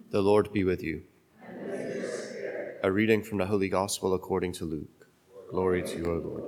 The Lord be with you. And with your spirit. A reading from the Holy Gospel according to Luke. Glory to you, O Lord.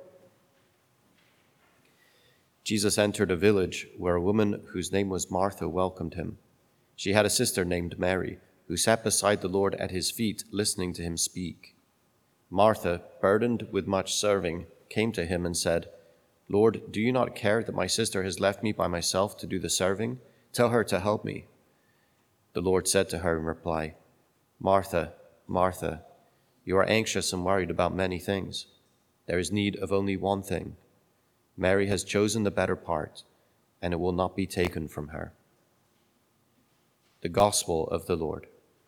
Jesus entered a village where a woman whose name was Martha welcomed him. She had a sister named Mary, who sat beside the Lord at his feet, listening to him speak. Martha, burdened with much serving, came to him and said, "Lord, do you not care that my sister has left me by myself to do the serving? Tell her to help me." The Lord said to her in reply, "Martha, Martha, you are anxious and worried about many things. There is need of only one thing. Mary has chosen the better part, and it will not be taken from her." The Gospel of the Lord.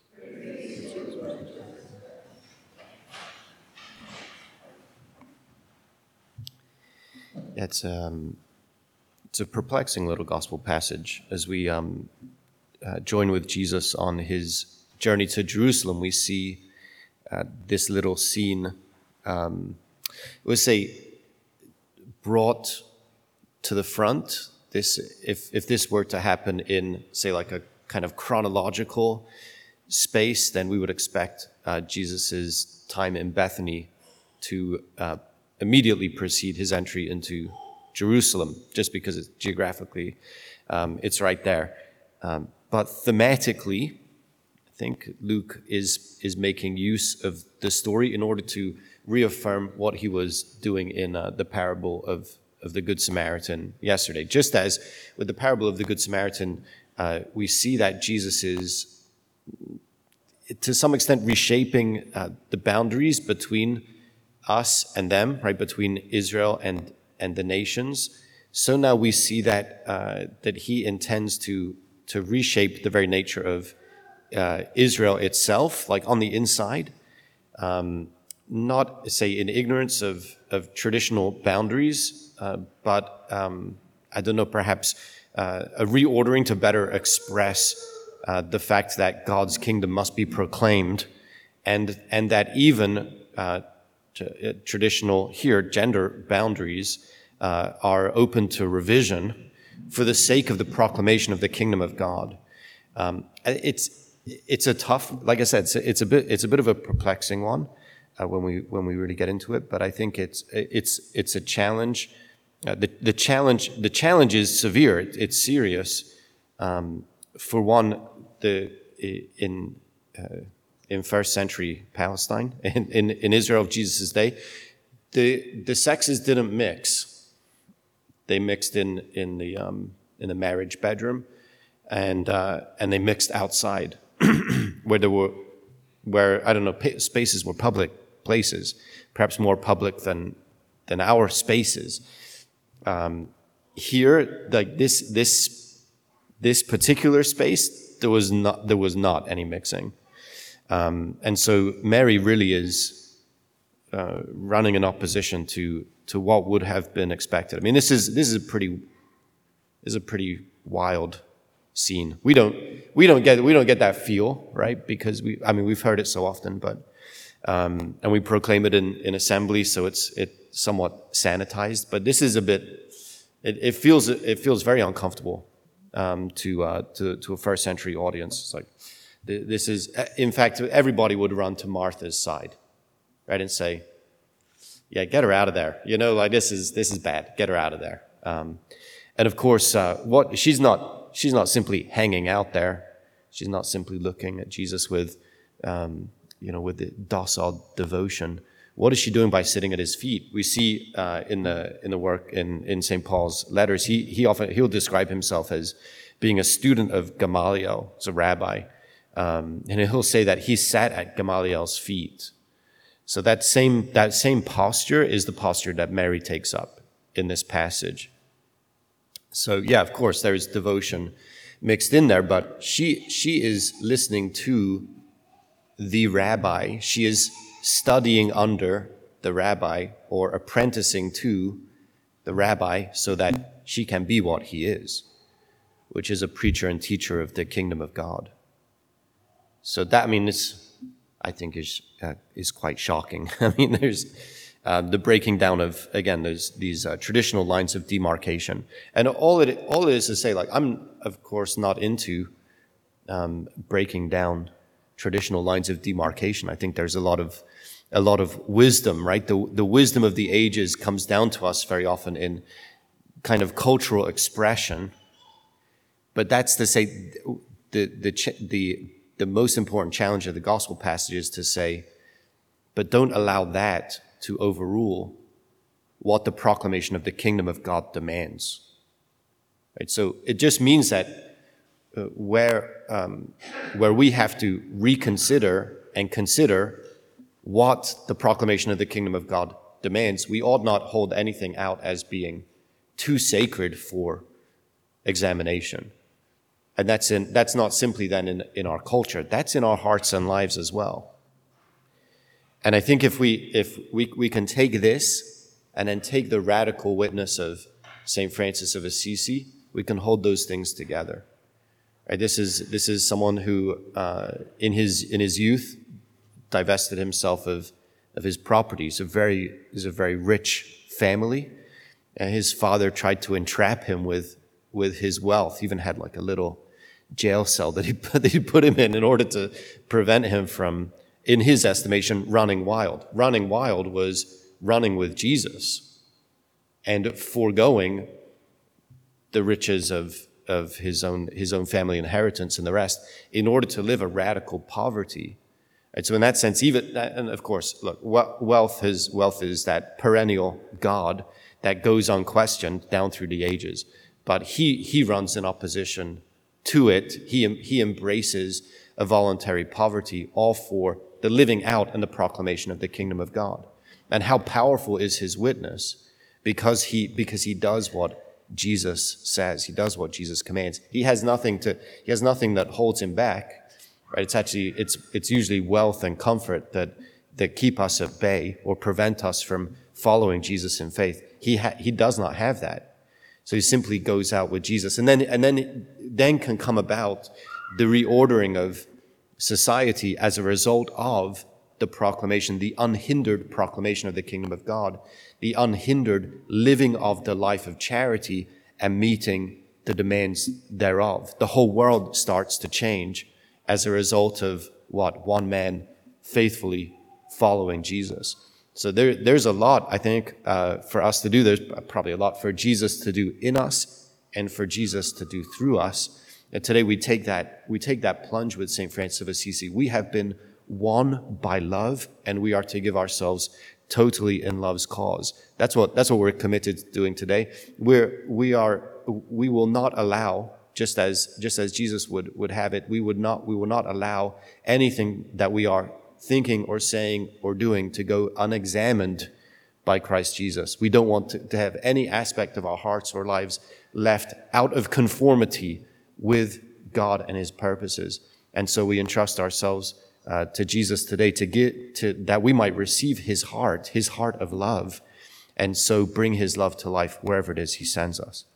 It's a perplexing little gospel passage. As we join with Jesus on his journey to Jerusalem, we see this little scene, let's say, brought to the front. If this were to happen in, say, like a kind of chronological space, then we would expect Jesus's time in Bethany to immediately precede his entry into Jerusalem, just because it's geographically it's right there. But thematically, I think Luke is making use of the story in order to reaffirm what he was doing in the parable of the Good Samaritan yesterday. Just as with the parable of the Good Samaritan, we see that Jesus is, to some extent, reshaping the boundaries between us and them, right, between Israel and the nations. So now we see that that he intends to reshape the very nature of Israel itself, like on the inside, not, say, in ignorance of traditional boundaries, but I don't know, perhaps a reordering to better express the fact that God's kingdom must be proclaimed, and that even traditional here gender boundaries are open to revision for the sake of the proclamation of the kingdom of God. It's a tough, like I said, it's a bit of a perplexing one when we really get into it. But I think it's a challenge. The challenge is severe. It's serious. For one, in first century Palestine, in Israel of Jesus' day, the sexes didn't mix. They mixed in the marriage bedroom, and they mixed outside, where I don't know, spaces were public places, perhaps more public than our spaces. Here, like this particular space, there was not any mixing. And so Mary really is running in opposition to what would have been expected. I mean, this is a pretty wild scene. We don't get that feel, right? Because we've heard it so often, but and we proclaim it in assembly, so it's somewhat sanitized. But this is a bit. It feels very uncomfortable to a first century audience. It's like, this is, in fact, everybody would run to Martha's side, right, and say, "Yeah, get her out of there. You know, like this is bad. Get her out of there." And of course, she's not simply hanging out there. She's not simply looking at Jesus with the docile devotion. What is she doing by sitting at his feet? We see in the work in St. Paul's letters, he'll describe himself as being a student of Gamaliel, as a rabbi. And he'll say that he sat at Gamaliel's feet. So that same posture is the posture that Mary takes up in this passage. So yeah, of course, there is devotion mixed in there, but she is listening to the rabbi. She is studying under the rabbi, or apprenticing to the rabbi, so that she can be what he is, which is a preacher and teacher of the kingdom of God. So that, I think is quite shocking. I mean, there's the breaking down of, again, there's these traditional lines of demarcation, and all it is to say, like, I'm of course not into breaking down traditional lines of demarcation. I think there's a lot of wisdom, right? The wisdom of the ages comes down to us very often in kind of cultural expression. But that's to say, the most important challenge of the gospel passage is to say, but don't allow that to overrule what the proclamation of the kingdom of God demands. Right? So it just means that where we have to reconsider and consider what the proclamation of the kingdom of God demands, we ought not hold anything out as being too sacred for examination. And that's not simply then in our culture, that's in our hearts and lives as well. And I think if we can take this and then take the radical witness of St. Francis of Assisi, we can hold those things together. Right? This is someone who, in his youth, divested himself of his properties. He's a very rich family, and his father tried to entrap him with his wealth. He even had like a little jail cell that he put him in order to prevent him from, in his estimation, running wild. Running wild was running with Jesus and foregoing the riches of his own family inheritance and the rest in order to live a radical poverty. And so in that sense, and of course, look, wealth is that perennial God that goes unquestioned down through the ages. But he runs in opposition to it. He embraces a voluntary poverty, all for the living out and the proclamation of the kingdom of God. And how powerful is his witness? Because he does what Jesus says. He does what Jesus commands. He has nothing that holds him back. Right? It's usually wealth and comfort that keep us at bay or prevent us from following Jesus in faith. He does not have that. So he simply goes out with Jesus. And then can come about the reordering of society as a result of the proclamation, the unhindered proclamation of the kingdom of God, the unhindered living of the life of charity and meeting the demands thereof. The whole world starts to change as a result of what? One man faithfully following Jesus. So there's a lot, I think, for us to do. There's probably a lot for Jesus to do in us and for Jesus to do through us. And today we take that plunge with St. Francis of Assisi. We have been won by love, and we are to give ourselves totally in love's cause. That's what we're committed to doing today. We will not allow, just as Jesus would have it, we will not allow anything that we are thinking or saying or doing to go unexamined by Christ Jesus. We don't want to have any aspect of our hearts or lives left out of conformity with God and his purposes. And so we entrust ourselves to Jesus today that we might receive his heart of love, and so bring his love to life wherever it is he sends us.